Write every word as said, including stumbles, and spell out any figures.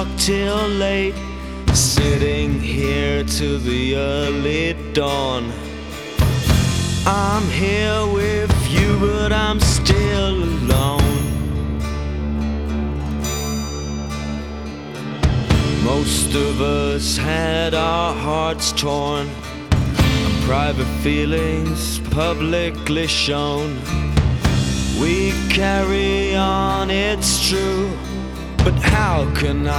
talk till late, sitting here to the early dawn. I'm here with you, but I'm still alone. Most of us had our hearts torn, and private feelings publicly shown. We carry on, it's true, but how can I